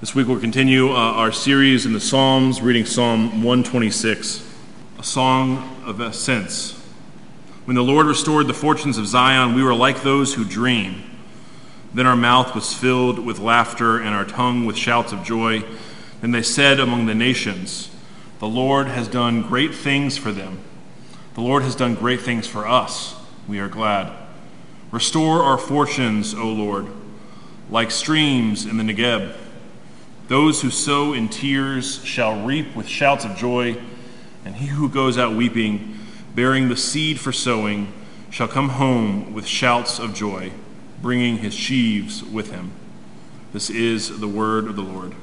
This week we'll continue our series in the Psalms, reading Psalm 126, a song of ascents. When the Lord restored the fortunes of Zion, we were like those who dream. Then our mouth was filled with laughter and our tongue with shouts of joy. Then they said among the nations, the Lord has done great things for them. The Lord has done great things for us. We are glad. Restore our fortunes, O Lord, like streams in the Negeb. Those who sow in tears shall reap with shouts of joy, and he who goes out weeping, bearing the seed for sowing, shall come home with shouts of joy, bringing his sheaves with him. This is the word of the Lord.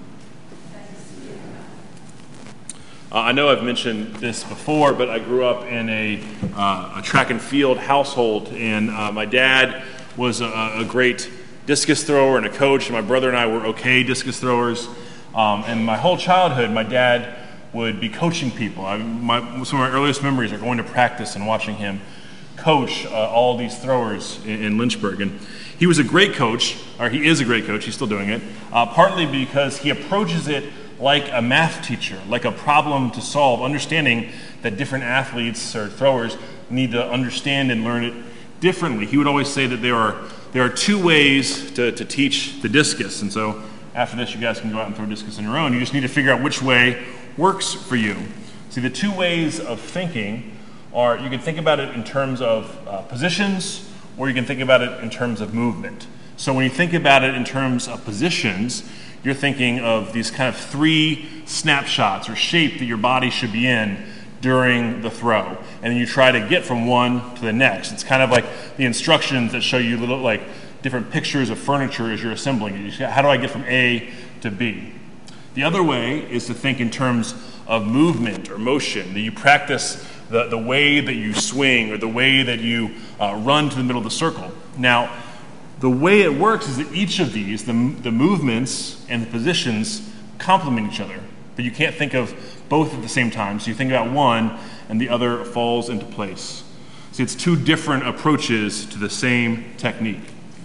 I know I've mentioned this before, but I grew up in a track and field household, and my dad was a great discus thrower and a coach, and my brother and I were okay discus throwers. And my whole childhood, my dad would be coaching people. Some of my earliest memories are going to practice and watching him coach all these throwers in Lynchburg. And he was a great coach, or he is a great coach, he's still doing it, partly because he approaches it like a math teacher, like a problem to solve, understanding that different athletes or throwers need to understand and learn it differently. He would always say that there are two ways to teach the discus, and so after this you guys can go out and throw discus on your own. You just need to figure out which way works for you. See, the two ways of thinking are, you can think about it in terms of positions, or you can think about it in terms of movement. So when you think about it in terms of positions, you're thinking of these kind of three snapshots or shape that your body should be in during the throw, and then you try to get from one to the next. It's kind of like the instructions that show you little like different pictures of furniture as you're assembling it. How do I get from A to B? The other way is to think in terms of movement or motion, that you practice the way that you swing or the way that you run to the middle of the circle. Now, the way it works is that each of these, the movements and the positions, complement each other, but you can't think of both at the same time. So you think about one and the other falls into place. See, it's two different approaches to the same technique.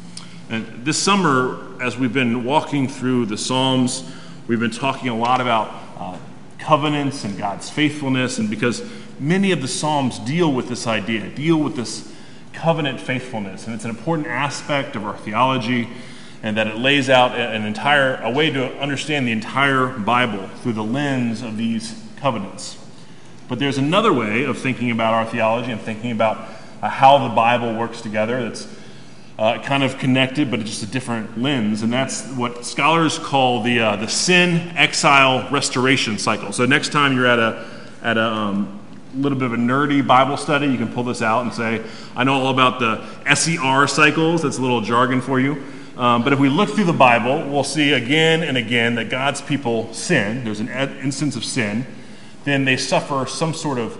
And this summer, as we've been walking through the Psalms, we've been talking a lot about covenants and God's faithfulness, and because many of the Psalms deal with this idea, deal with this covenant faithfulness, and it's an important aspect of our theology, and that it lays out a way to understand the entire Bible through the lens of these covenants. But there's another way of thinking about our theology and thinking about how the Bible works together that's kind of connected, but it's just a different lens, and that's what scholars call the sin, exile, restoration cycle. So next time you're at a little bit of a nerdy Bible study, you can pull this out and say, I know all about the SER cycles. That's a little jargon for you. But if we look through the Bible, we'll see again and again that God's people sin. There's an instance of sin. Then they suffer some sort of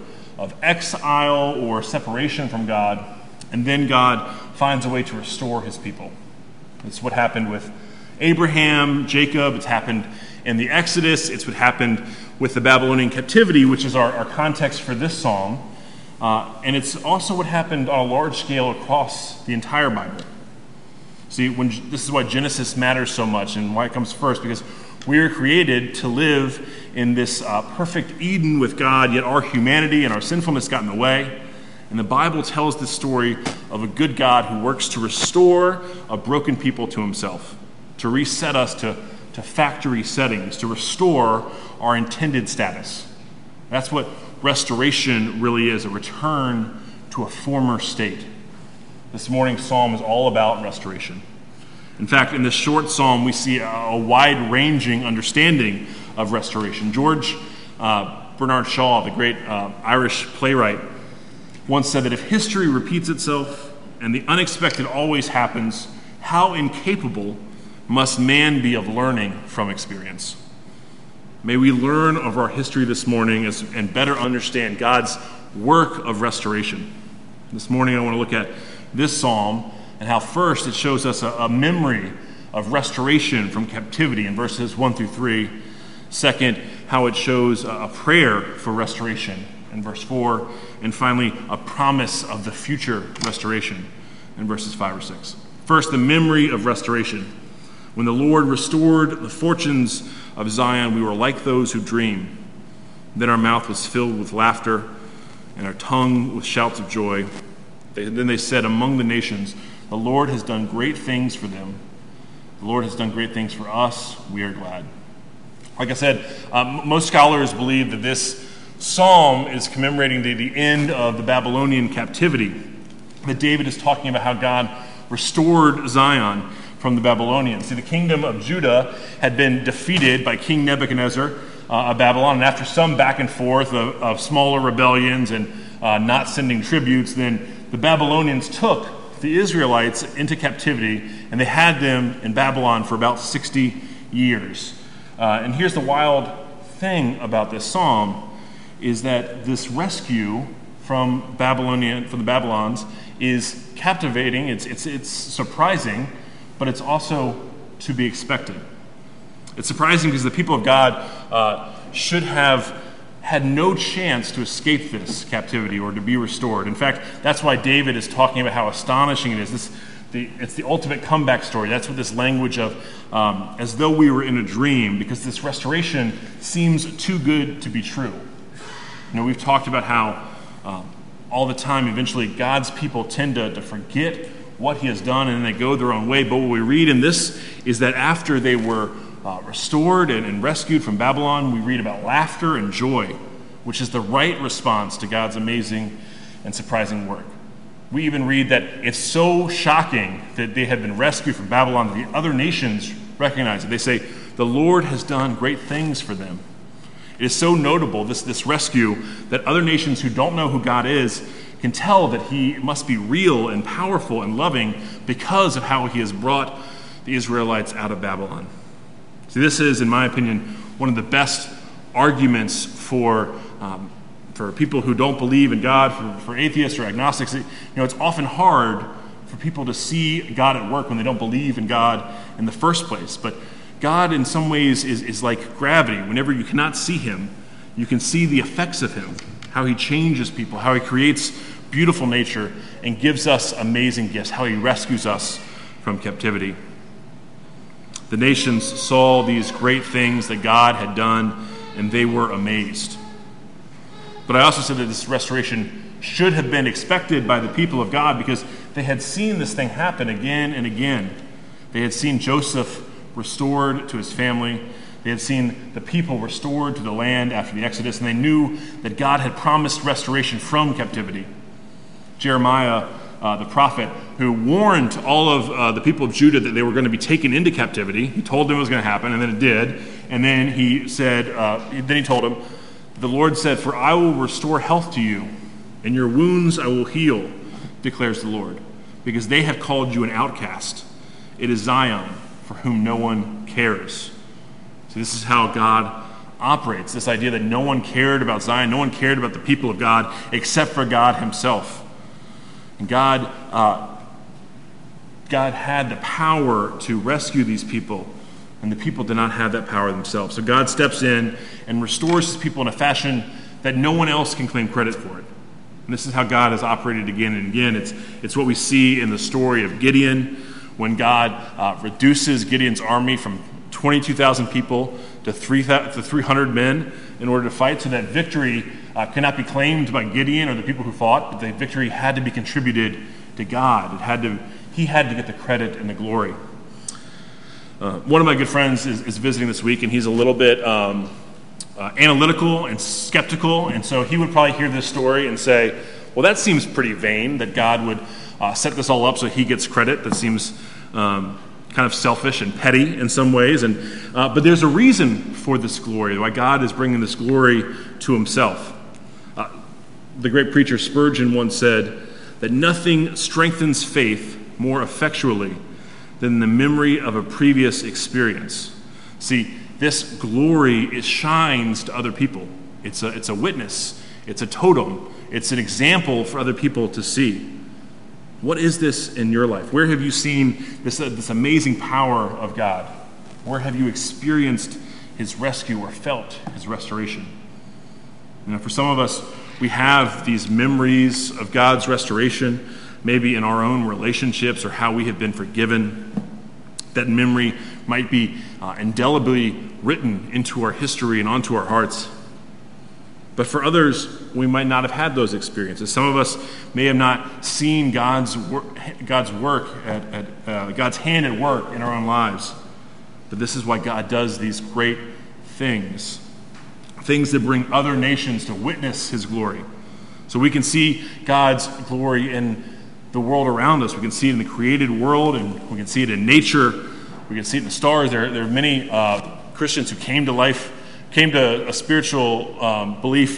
exile or separation from God. And then God finds a way to restore his people. It's what happened with Abraham, Jacob. It's happened in the Exodus. It's what happened with the Babylonian captivity, which is our context for this psalm. And it's also what happened on a large scale across the entire Bible. See, this is why Genesis matters so much and why it comes first, because we are created to live in this perfect Eden with God, yet our humanity and our sinfulness got in the way. And the Bible tells this story of a good God who works to restore a broken people to himself, to reset us to factory settings, to restore our intended status. That's what restoration really is, a return to a former state. This morning's psalm is all about restoration. In fact, in this short psalm, we see a wide-ranging understanding of restoration. George Bernard Shaw, the great Irish playwright, once said that if history repeats itself and the unexpected always happens, how incapable must man be of learning from experience? May we learn of our history this morning and better understand God's work of restoration. This morning I want to look at this psalm and how first it shows us a memory of restoration from captivity in verses 1 through 3. Second, how it shows a prayer for restoration in verse 4. And finally, a promise of the future restoration in verses 5 or 6. First, the memory of restoration. When the Lord restored the fortunes of Zion, we were like those who dream. Then our mouth was filled with laughter and our tongue with shouts of joy. Then they said among the nations, the Lord has done great things for them. The Lord has done great things for us. We are glad. Like I said, most scholars believe that this psalm is commemorating the end of the Babylonian captivity. That David is talking about how God restored Zion from the Babylonians. See, the kingdom of Judah had been defeated by King Nebuchadnezzar of Babylon, and after some back and forth of smaller rebellions and not sending tributes, then the Babylonians took the Israelites into captivity, and they had them in Babylon for about 60 years. And here's the wild thing about this psalm, is that this rescue from the Babylons is captivating, it's surprising, but it's also to be expected. It's surprising because the people of God should have had no chance to escape this captivity or to be restored. In fact, that's why David is talking about how astonishing it is. It's the ultimate comeback story. That's what this language of as though we were in a dream, because this restoration seems too good to be true. You know, we've talked about how all the time, eventually, God's people tend to forget what he has done, and then they go their own way. But what we read in this is that after they were restored and rescued from Babylon, we read about laughter and joy, which is the right response to God's amazing and surprising work. We even read that it's so shocking that they had been rescued from Babylon that the other nations recognize it. They say, the Lord has done great things for them. It is so notable, this rescue, that other nations who don't know who God is can tell that he must be real and powerful and loving because of how he has brought the Israelites out of Babylon. See, this is, in my opinion, one of the best arguments for people who don't believe in God, for atheists or agnostics. You know, it's often hard for people to see God at work when they don't believe in God in the first place. But God, in some ways, is like gravity. Whenever you cannot see him, you can see the effects of him, how he changes people, how he creates beautiful nature and gives us amazing gifts, how he rescues us from captivity. The nations saw these great things that God had done, and they were amazed. But I also said that this restoration should have been expected by the people of God because they had seen this thing happen again and again. They had seen Joseph restored to his family. They had seen the people restored to the land after the Exodus, and they knew that God had promised restoration from captivity. Jeremiah, the prophet, who warned all of the people of Judah that they were going to be taken into captivity. He told them it was going to happen, and then it did. And then he said, then he told them, the Lord said, "For I will restore health to you, and your wounds I will heal, declares the Lord, because they have called you an outcast. It is Zion, for whom no one cares." So this is how God operates, this idea that no one cared about Zion, no one cared about the people of God except for God himself. And God had the power to rescue these people, and the people did not have that power themselves. So God steps in and restores his people in a fashion that no one else can claim credit for it. And this is how God has operated again and again. It's what we see in the story of Gideon, when God reduces Gideon's army from 22,000 people to 300 men in order to fight, so that victory cannot be claimed by Gideon or the people who fought, but the victory had to be contributed to God. He had to get the credit and the glory. One of my good friends is visiting this week, and he's a little bit analytical and skeptical, and so he would probably hear this story and say, well, that seems pretty vain, that God would set this all up so he gets credit. That seems kind of selfish and petty in some ways, but there's a reason for this glory, why God is bringing this glory to himself. The great preacher Spurgeon once said that nothing strengthens faith more effectually than the memory of a previous experience. See, this glory shines to other people. It's a witness. It's a totem. It's an example for other people to see. What is this in your life? Where have you seen this amazing power of God? Where have you experienced his rescue or felt his restoration? You know, for some of us, we have these memories of God's restoration, maybe in our own relationships or how we have been forgiven. That memory might be indelibly written into our history and onto our hearts. But for others, we might not have had those experiences. Some of us may have not seen God's hand at work in our own lives. But this is why God does these great things that bring other nations to witness his glory. So we can see God's glory in the world around us. We can see it in the created world, and we can see it in nature. We can see it in the stars. There are many Christians who came to a spiritual belief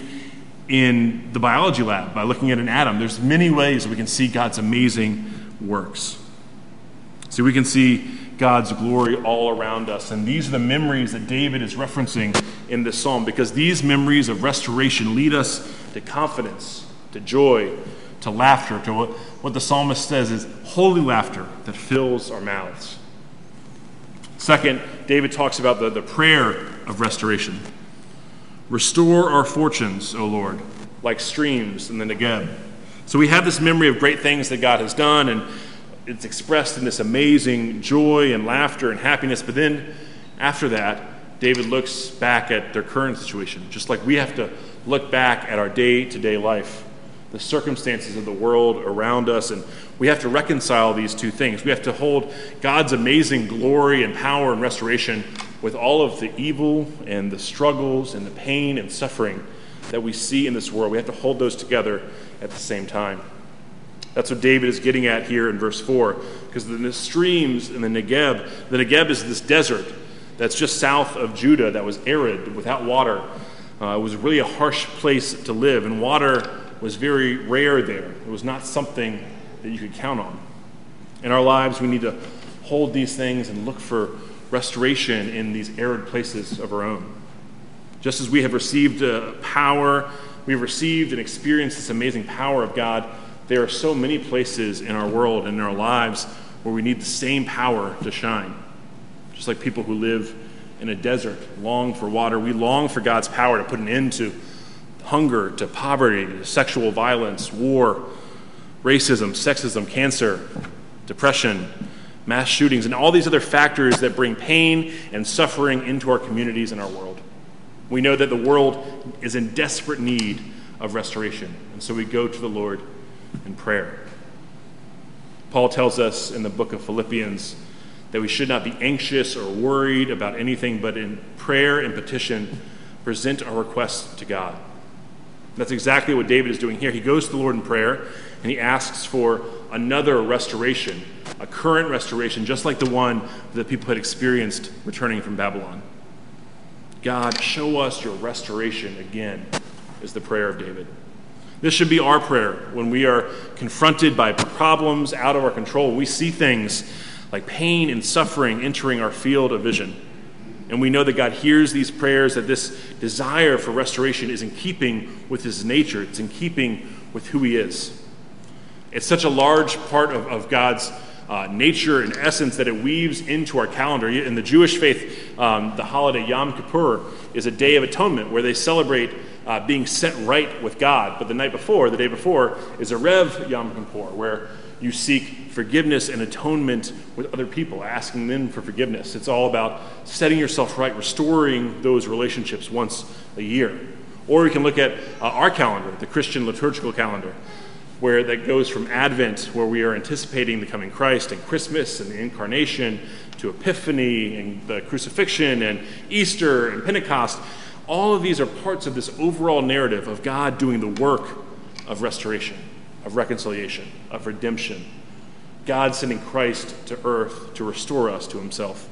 in the biology lab by looking at an atom. There's many ways that we can see God's amazing works. So we can see God's glory all around us. And these are the memories that David is referencing in this psalm, because these memories of restoration lead us to confidence, to joy, to laughter, to what the psalmist says is holy laughter that fills our mouths. Second, David talks about the prayer of restoration. Restore our fortunes, O Lord, like streams in the Negeb. So we have this memory of great things that God has done, and it's expressed in this amazing joy and laughter and happiness. But then after that, David looks back at their current situation, just like we have to look back at our day-to-day life, the circumstances of the world around us, and we have to reconcile these two things. We have to hold God's amazing glory and power and restoration with all of the evil and the struggles and the pain and suffering that we see in this world. We have to hold those together at the same time. That's what David is getting at here in verse 4, because the streams in the Negeb is this desert that's just south of Judah that was arid, without water. It was really a harsh place to live, and water was very rare there. It was not something that you could count on. In our lives, we need to hold these things and look for restoration in these arid places of our own. Just as we have received power, we've received and experienced this amazing power of God, there are so many places in our world and in our lives where we need the same power to shine. Just like people who live in a desert long for water, we long for God's power to put an end to hunger, to poverty, to sexual violence, war, racism, sexism, cancer, depression, mass shootings, and all these other factors that bring pain and suffering into our communities and our world. We know that the world is in desperate need of restoration, and so we go to the Lord in prayer. Paul tells us in the book of Philippians that we should not be anxious or worried about anything, but in prayer and petition, present our requests to God. That's exactly what David is doing here. He goes to the Lord in prayer, and he asks for another restoration, a current restoration, just like the one that people had experienced returning from Babylon. God, show us your restoration again, is the prayer of David. This should be our prayer when we are confronted by problems out of our control. We see things like pain and suffering entering our field of vision. And we know that God hears these prayers, that this desire for restoration is in keeping with his nature. It's in keeping with who he is. It's such a large part of God's nature and essence that it weaves into our calendar. In the Jewish faith, the holiday Yom Kippur is a day of atonement where they celebrate being set right with God. But the day before, is a Rev Yom Kippur, where you seek forgiveness and atonement with other people, asking them for forgiveness. It's all about setting yourself right, restoring those relationships once a year. Or we can look at our calendar, the Christian liturgical calendar, where that goes from Advent, where we are anticipating the coming Christ, and Christmas and the Incarnation, to Epiphany and the Crucifixion and Easter and Pentecost. All of these are parts of this overall narrative of God doing the work of restoration, of reconciliation, of redemption. God sending Christ to earth to restore us to himself.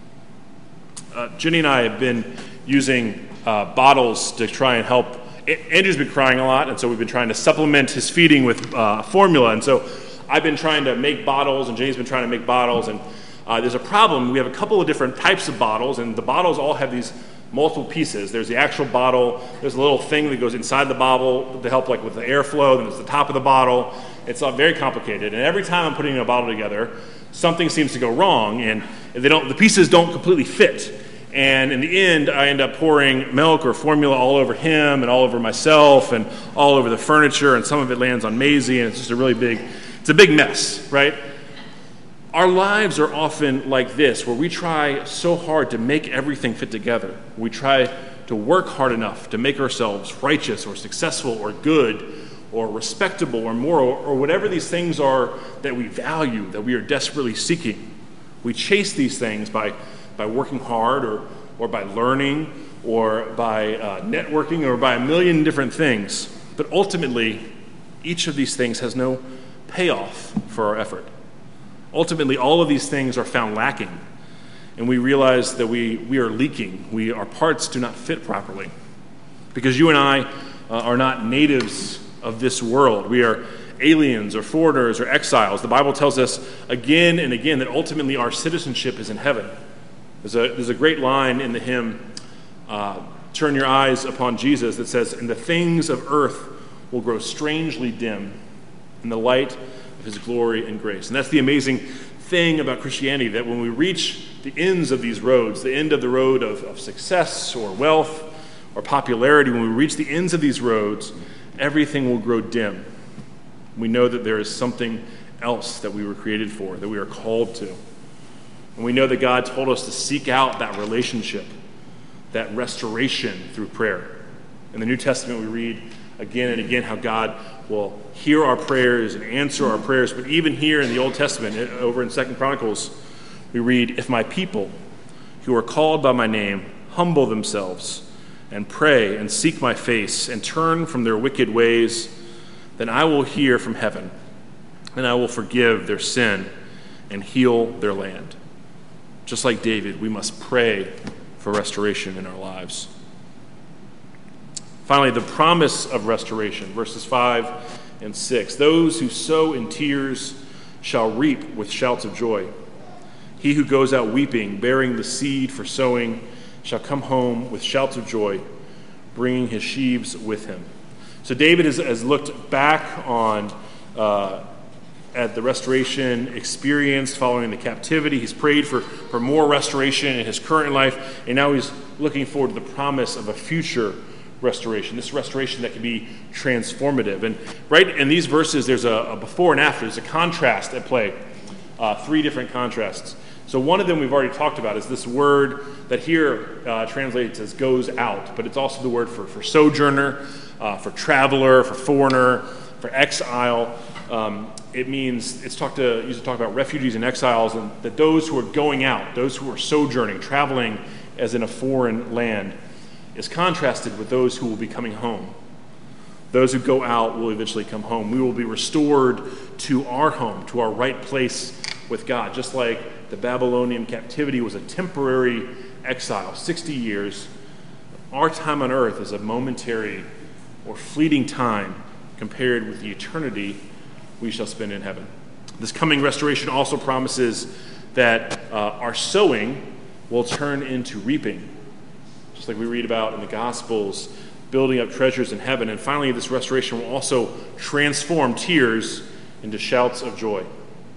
Jenny and I have been using bottles to try and help. Andrew's been crying a lot, and so we've been trying to supplement his feeding with formula. And so I've been trying to make bottles, and Jenny's been trying to make bottles. And there's a problem. We have a couple of different types of bottles, and the bottles all have these multiple pieces. There's the actual bottle. There's a little thing that goes inside the bottle to help with the airflow. Then there's the top of the bottle. It's all very complicated. And every time I'm putting a bottle together, something seems to go wrong, and the pieces don't completely fit. And in the end, I end up pouring milk or formula all over him and all over myself and all over the furniture, and some of it lands on Maisie, and it's just a big mess, right? Our lives are often like this, where we try so hard to make everything fit together. We try to work hard enough to make ourselves righteous or successful or good or respectable or moral or whatever these things are that we value, that we are desperately seeking. We chase these things by working hard or by learning or by networking or by a million different things. But ultimately, each of these things has no payoff for our effort. Ultimately, all of these things are found lacking, and we realize that we are leaking. Our parts do not fit properly. Because you and I are not natives of this world. We are aliens or foreigners or exiles. The Bible tells us again and again that ultimately our citizenship is in heaven. There's a great line in the hymn, Turn Your Eyes Upon Jesus, that says, and the things of earth will grow strangely dim in the light of his glory and grace. And that's the amazing thing about Christianity, that when we reach the ends of these roads, the end of the road of success or wealth or popularity, when we reach the ends of these roads, everything will grow dim. We know that there is something else that we were created for, that we are called to. And we know that God told us to seek out that relationship, that restoration through prayer. In the New Testament, we read again and again how God will hear our prayers and answer our prayers. But even here in the Old Testament, over in 2 Chronicles, we read, if my people who are called by my name humble themselves and pray and seek my face and turn from their wicked ways, then I will hear from heaven and I will forgive their sin and heal their land. Just like David, we must pray for restoration in our lives. Finally, the promise of restoration, verses 5 and 6. Those who sow in tears shall reap with shouts of joy. He who goes out weeping, bearing the seed for sowing, shall come home with shouts of joy, bringing his sheaves with him. So David has looked back on at the restoration experienced following the captivity. He's prayed for more restoration in his current life, and now he's looking forward to the promise of a future restoration, this restoration that can be transformative. And right in these verses, there's a before and after. There's a contrast at play, 3 different contrasts. So one of them we've already talked about is this word that here translates as goes out, but it's also the word for sojourner, for traveler, for foreigner, for exile. It means used to talk about refugees and exiles, and that those who are going out, those who are sojourning, traveling as in a foreign land, is contrasted with those who will be coming home. Those who go out will eventually come home. We will be restored to our home, to our right place with God, just like the Babylonian captivity was a temporary exile, 60 years. Our time on earth is a momentary or fleeting time compared with the eternity we shall spend in heaven. This coming restoration also promises that our sowing will turn into reaping, just like we read about in the Gospels, building up treasures in heaven. And finally, this restoration will also transform tears into shouts of joy.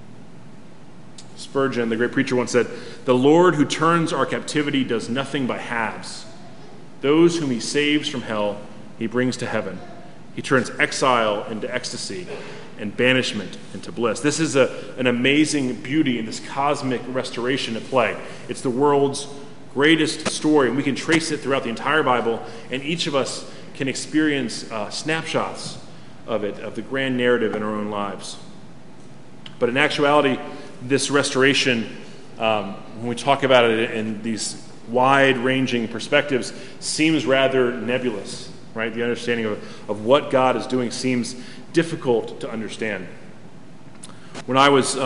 Spurgeon, the great preacher, once said, "The Lord who turns our captivity does nothing by halves. Those whom he saves from hell, he brings to heaven. He turns exile into ecstasy and banishment into bliss." This is an amazing beauty in this cosmic restoration at play. It's the world's greatest story, and we can trace it throughout the entire Bible, and each of us can experience snapshots of it, of the grand narrative in our own lives. But in actuality, this restoration, when we talk about it in these wide-ranging perspectives, seems rather nebulous, right? The understanding of what God is doing seems difficult to understand. When I was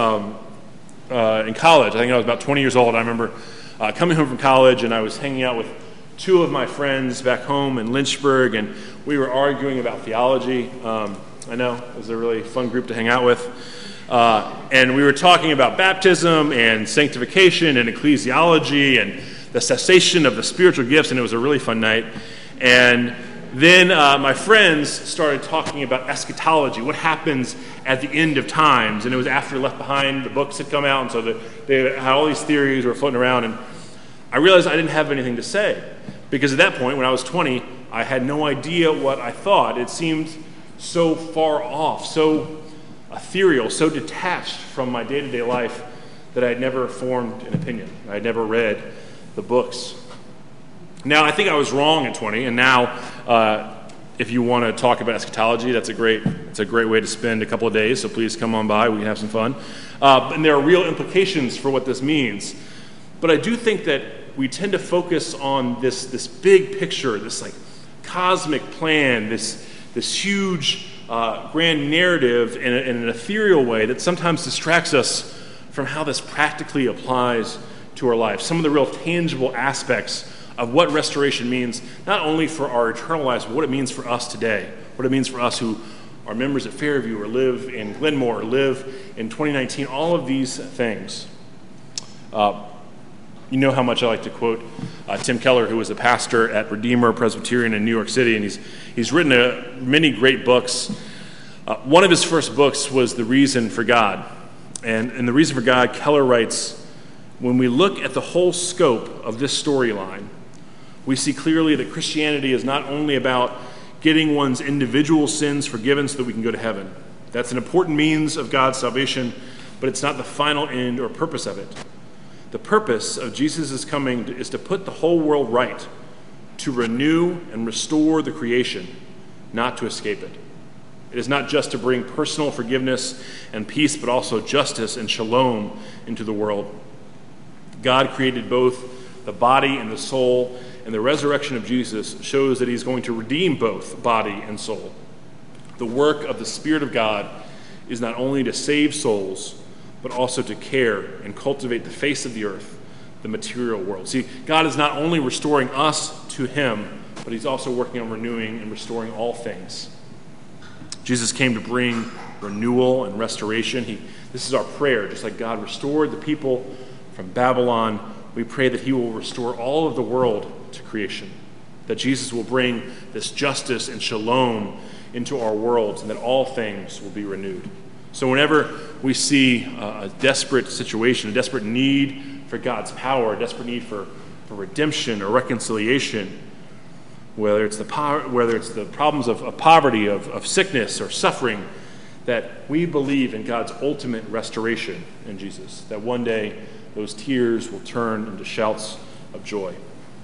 in college, I think I was about 20 years old, I remember coming home from college, and I was hanging out with 2 of my friends back home in Lynchburg, and we were arguing about theology. I know, it was a really fun group to hang out with. And we were talking about baptism and sanctification and ecclesiology and the cessation of the spiritual gifts, and it was a really fun night. And then my friends started talking about eschatology, what happens at the end of times. And it was after Left Behind, the books had come out, and so they had all these theories were floating around. And I realized I didn't have anything to say, because at that point, when I was 20, I had no idea what I thought. It seemed so far off, so ethereal, so detached from my day-to-day life, that I had never formed an opinion. I had never read the books. Now, I think I was wrong at 20, and now if you want to talk about eschatology, it's a great way to spend a couple of days, so please come on by. We can have some fun. And there are real implications for what this means. But I do think that we tend to focus on this big picture, this like cosmic plan, this huge grand narrative in an ethereal way that sometimes distracts us from how this practically applies to our life. Some of the real tangible aspects of what restoration means, not only for our eternal lives, but what it means for us today, what it means for us who are members at Fairview or live in Glenmore or live in 2019, all of these things. You know how much I like to quote Tim Keller, who was a pastor at Redeemer Presbyterian in New York City, and he's written many great books. One of his first books was The Reason for God. And in The Reason for God, Keller writes, when we look at the whole scope of this storyline, we see clearly that Christianity is not only about getting one's individual sins forgiven so that we can go to heaven. That's an important means of God's salvation, but it's not the final end or purpose of it. The purpose of Jesus' coming is to put the whole world right, to renew and restore the creation, not to escape it. It is not just to bring personal forgiveness and peace, but also justice and shalom into the world. God created both the body and the soul, and the resurrection of Jesus shows that he's going to redeem both body and soul. The work of the Spirit of God is not only to save souls, but also to care and cultivate the face of the earth, the material world. See, God is not only restoring us to him, but he's also working on renewing and restoring all things. Jesus came to bring renewal and restoration. This is our prayer. Just like God restored the people from Babylon, we pray that he will restore all of the world to creation, that Jesus will bring this justice and shalom into our worlds, and that all things will be renewed. So whenever we see a desperate situation, a desperate need for God's power, a desperate need for redemption or reconciliation, whether it's the problems of poverty, of sickness or suffering, that we believe in God's ultimate restoration in Jesus, that one day those tears will turn into shouts of joy.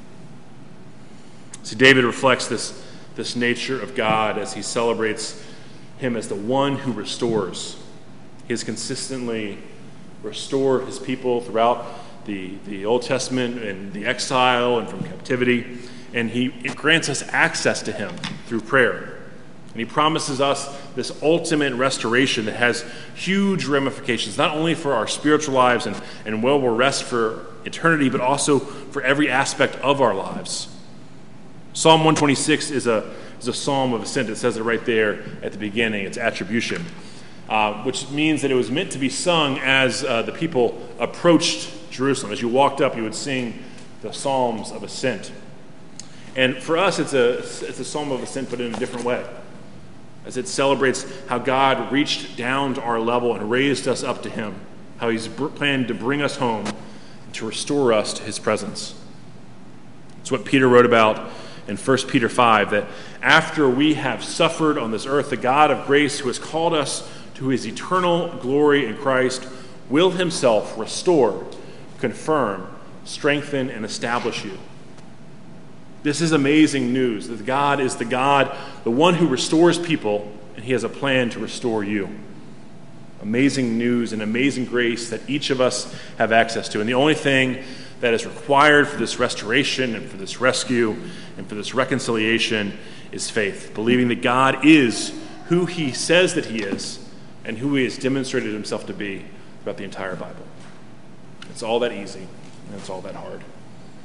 See, David reflects this nature of God as he celebrates him as the one who restores. He has consistently restored his people throughout the Old Testament and the exile and from captivity, and it grants us access to him through prayer. And he promises us this ultimate restoration that has huge ramifications, not only for our spiritual lives and where we'll rest for eternity, but also for every aspect of our lives. Psalm 126 is a psalm of ascent. It says it right there at the beginning. It's attribution, which means that it was meant to be sung as the people approached Jerusalem. As you walked up, you would sing the psalms of ascent. And for us, it's a psalm of ascent, but in a different way, as it celebrates how God reached down to our level and raised us up to him, how he's planned to bring us home and to restore us to his presence. It's what Peter wrote about in 1 Peter 5, that after we have suffered on this earth, the God of grace, who has called us to his eternal glory in Christ, will himself restore, confirm, strengthen, and establish you. This is amazing news, that God is the one who restores people, and he has a plan to restore you. Amazing news and amazing grace that each of us have access to. And the only thing that is required for this restoration and for this rescue and for this reconciliation is faith, believing that God is who he says that he is and who he has demonstrated himself to be throughout the entire Bible. It's all that easy, and it's all that hard.